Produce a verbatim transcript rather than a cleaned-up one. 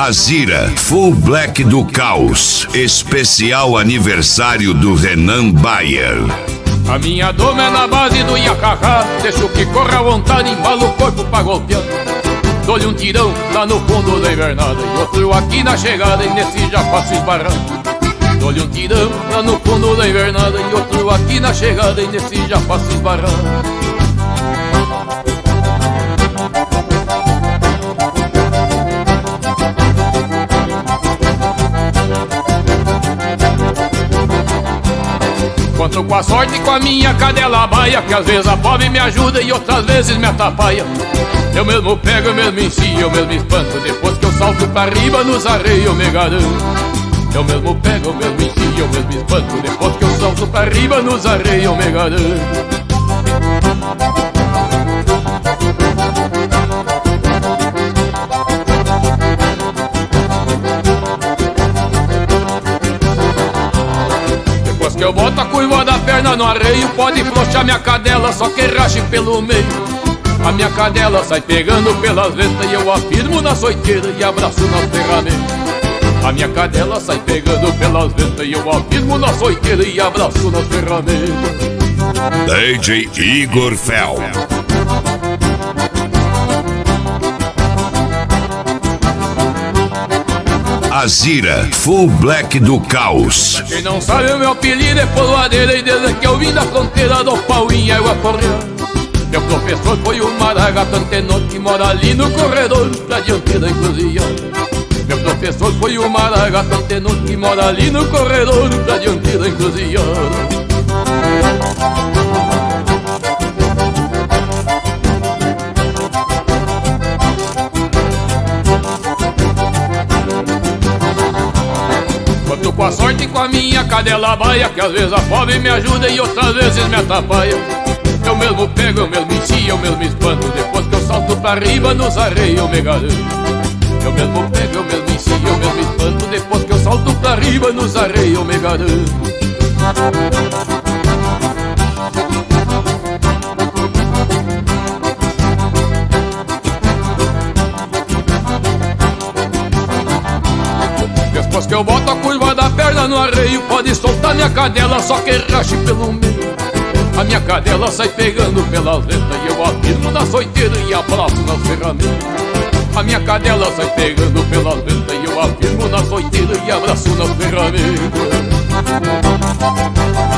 Azira, Full Black do Caos, especial aniversário do Renan Bayer. A minha doma é na base do iacacá, deixo que corra à vontade, embalo o corpo pra golpear. Dou-lhe um tirão lá no fundo da invernada e outro aqui na chegada, e nesse já faço esbarrar. Dou-lhe um tirão lá no fundo da invernada e outro aqui na chegada, e nesse já faço esbarrar. Conto com a sorte e com a minha cadela baia, que às vezes a pobre me ajuda e outras vezes me atrapalha. Eu mesmo pego, eu mesmo ensino, eu mesmo espanto, depois que eu salto pra riba nos arreios eu me garanto. Eu mesmo pego, eu mesmo ensino, eu mesmo espanto, depois que eu salto pra riba nos arreios eu me garanto. Que eu boto a curva da perna no arreio, pode flochar minha cadela, só que rache pelo meio. A minha cadela sai pegando pelas ventas e eu afirmo na soiteira e abraço nas ferramentas. A minha cadela sai pegando pelas ventas e eu afirmo na soiteira e abraço nas ferramentas. D J Igor Fel. Azira, Full Black do Caos. Quem não sabe o meu apelido é Poloadeira, e desde que eu vim da fronteira do pau em água correr. Meu professor foi o Maragato Antenor, que mora ali no corredor da dianteira encruzilhada. Meu professor foi o Maragato Antenor, que mora ali no corredor da dianteira encruzilhada. Conto com a sorte e com a minha cadela baia, que às vezes a pobre me ajuda e outras vezes me atrapalha. Eu mesmo pego, eu mesmo ensino, eu mesmo espanto, depois que eu salto pra riba nos arreios eu me garanto. Eu mesmo pego, eu mesmo ensino, eu mesmo espanto, depois que eu salto pra riba nos arreios eu me garanto. Depois que eu boto a curva da perna no arreio, pode soltar minha cadela, só que rache pelo meio. A minha cadela sai pegando pelas ventas e eu afirmo na soiteira e abraço nas ferramentas. A minha cadela sai pegando pelas ventas e eu afirmo na soiteira e abraço nas ferramentas.